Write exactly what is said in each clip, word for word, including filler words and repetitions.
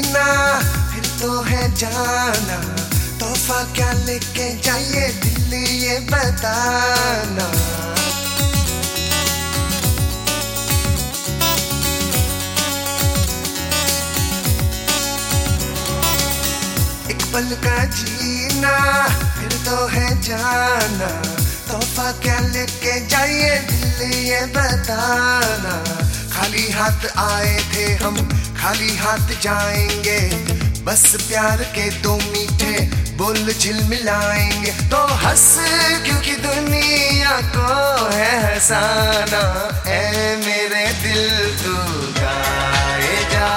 जीना फिर तो है जाना, तोहफा क्या लेके जाइए दिल ये बताना। एक पल का जीना फिर तो है जाना, तोहफा क्या लेके जाइए दिल ये बताना। खाली हाथ आए थे हम खाली हाथ जाएंगे, बस प्यार के दो मीठे बोल झिलमिलाएंगे। तो हंस क्योंकि दुनिया को है हंसाना, ऐ मेरे दिल तू गाए जा।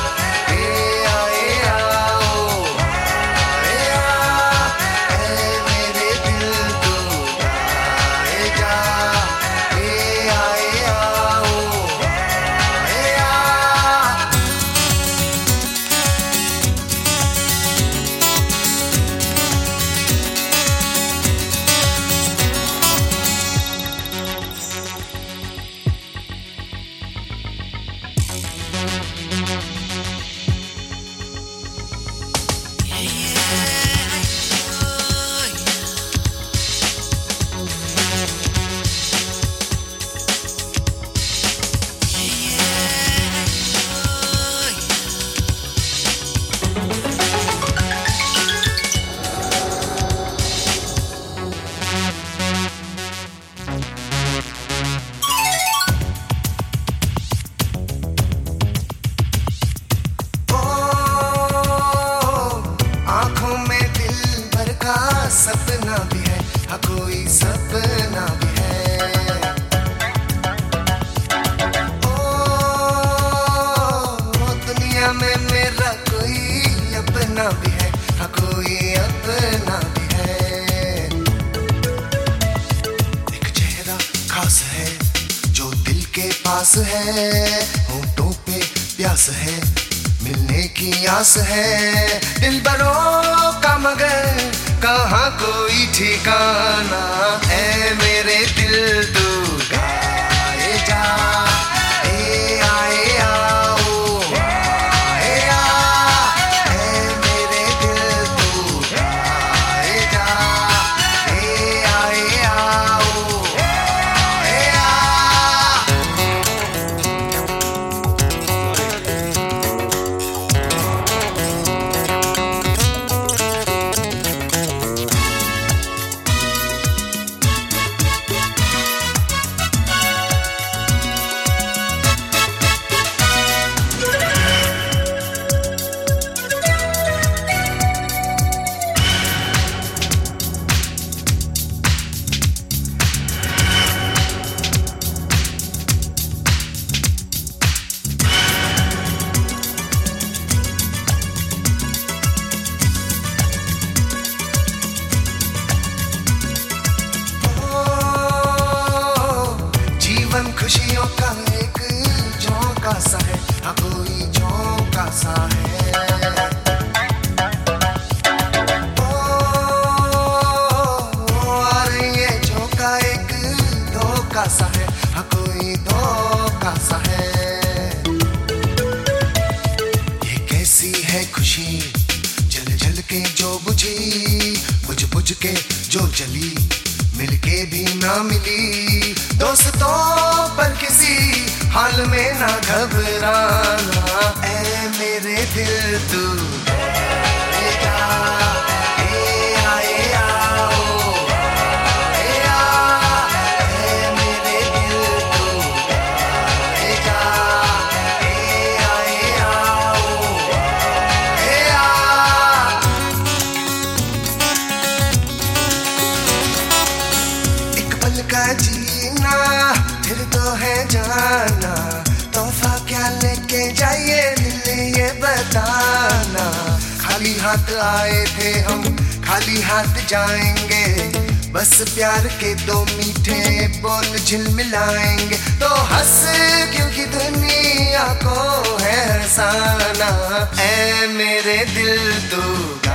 सपना भी है हाँ कोई सपना भी है, ओ दुनिया में मेरा कोई अपना भी है हाँ कोई अपना भी है। एक चेहरा खास है जो दिल के पास है, होंठों पे प्यास है मिलने की आस है। दिल बरों का मगर कहाँ कोई ठिकाना, ऐ मेरे दिल तू गाए जा। ए आए आओ ए आ, ऐ मेरे दिल तू गाए जा। ए आए आओ ए आ। खुशियों का एक झोंका सा है हाँ कोई झोंका सा है। ओ, और ये झोंका एक धोखा सा है हाँ कोई धोखा सा है। ये कैसी है खुशी जल जल के जो बुझी, बुझ बुझ के जो जली मिलके भी ना मिली। दोस्तों पर किसी हाल में ना घबराना, ऐ मेरे दिल तू गाए जा। ए आए आओ ए आ, ऐ मेरे दिल तू गाए जा। ए आए आओ ए आ। एक पल का जीना फिर तो है जाना, तोहफा क्या लेके जाइए दिल ये बताना। खाली हाथ आए थे हम खाली हाथ जाएंगे, बस प्यार के दो मीठे बोल झिलमिलाएंगे। तो हंस क्योंकि दुनिया को है हंसाना, ऐ मेरे दिल तू